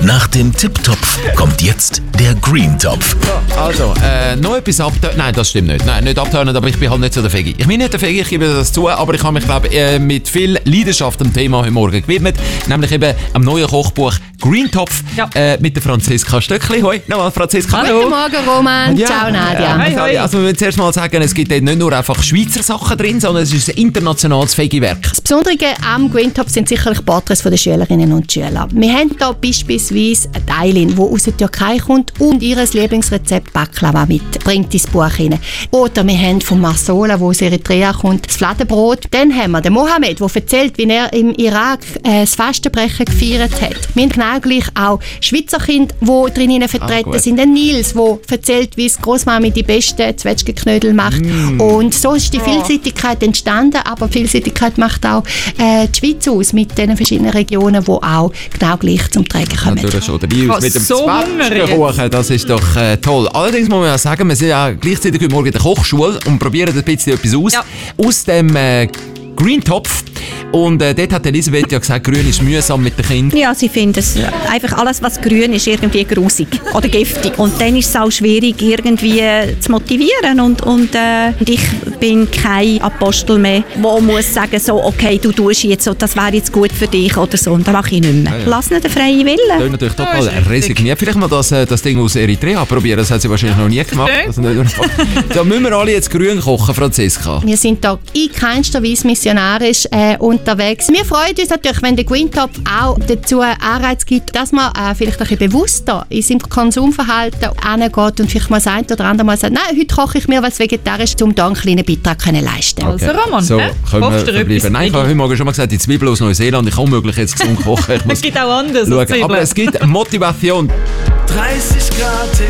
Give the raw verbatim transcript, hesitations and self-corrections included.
Nach dem Tipptopf kommt jetzt der Greentopf. So, also, äh, noch etwas abtönen. Nein, das stimmt nicht. Nein, nicht abtönen, aber ich bin halt nicht so der Fegi. Ich bin nicht der Fegi, ich gebe das zu, aber ich habe mich, glaube äh, mit viel Leidenschaft dem Thema heute Morgen gewidmet. Nämlich eben am neuen Kochbuch Greentopf ja. äh, mit der Franziska Stöckli. Hoi, nochmal Franziska. Hallo. Guten Morgen, Roman. Ja. Ciao, Nadia. Äh, hoi, hoi. Also, wir müssen zuerst mal sagen, es gibt nicht nur einfach Schweizer Sachen drin, sondern es ist ein internationales Fegi-Werk. Das Besondere am Greentopf sind sicherlich Porträts der Schülerinnen und Schüler. Wir haben hier beispielsweise eine Teilin, die aus der Türkei kommt und ihr Lieblingsrezept Baklava mitbringt ins Buch hinein. Oder wir haben von Marsola, der aus Eritrea kommt, das Fladenbrot. Dann haben wir den Mohammed, der erzählt, wie er im Irak äh, das Fastenbrechen gefeiert hat. Wir haben genau gleich auch Schweizer Kinder, die drinnen vertreten ah, sind. Den Nils, der erzählt, wie es Großmami die besten Zwetschgenknödel macht. Mm. Und so ist die Vielseitigkeit entstanden, aber Vielseitigkeit macht auch äh, die Schweiz aus mit den verschiedenen Regionen, die auch genau gleich zum Tragen kommen. Natürlich schon. Dabei oh, mit dem so Zwetschgenkuchen, das ist doch äh, toll. Allerdings muss man ja sagen, wir sind ja gleichzeitig heute Morgen in der Kochschule und probieren ein bisschen etwas aus. Ja. Aus dem äh, Greentopf. Und äh, dort hat Elisabeth ja gesagt, grün ist mühsam mit den Kindern. Ja, sie finden es ja. einfach alles, was grün ist, irgendwie grusig oder giftig. Und dann ist es auch schwierig, irgendwie zu motivieren. Und, und äh, ich bin kein Apostel mehr, der muss sagen, so, okay, du tust jetzt so, das wäre jetzt gut für dich oder so. Und das mache ich nicht mehr. Ja, ja. Lass nicht den freien Willen. Das ist natürlich total oh, resigniert. Vielleicht mal das, das Ding aus Eritrea probieren. Das hat sie wahrscheinlich noch nie gemacht. Also da müssen wir alle jetzt grün kochen, Franziska. Wir sind da in keinster Weise missionarisch äh, unterwegs. Wir freuen uns natürlich, wenn der Greentopf auch dazu Anreiz gibt, dass man äh, vielleicht ein bisschen bewusster in seinem Konsumverhalten angeht und vielleicht mal das eine oder andere Mal sagt, nein, heute koche ich mir was Vegetarisches, um da einen kleinen Beitrag zu leisten. Okay. Also Roman, so, äh? können wir verbleiben. Nein, ich habe heute Morgen schon mal gesagt, die Zwiebeln aus Neuseeland, ich kann unmöglich jetzt gesund kochen. Es gibt auch anders. Aber es gibt Motivation. dreißig Grad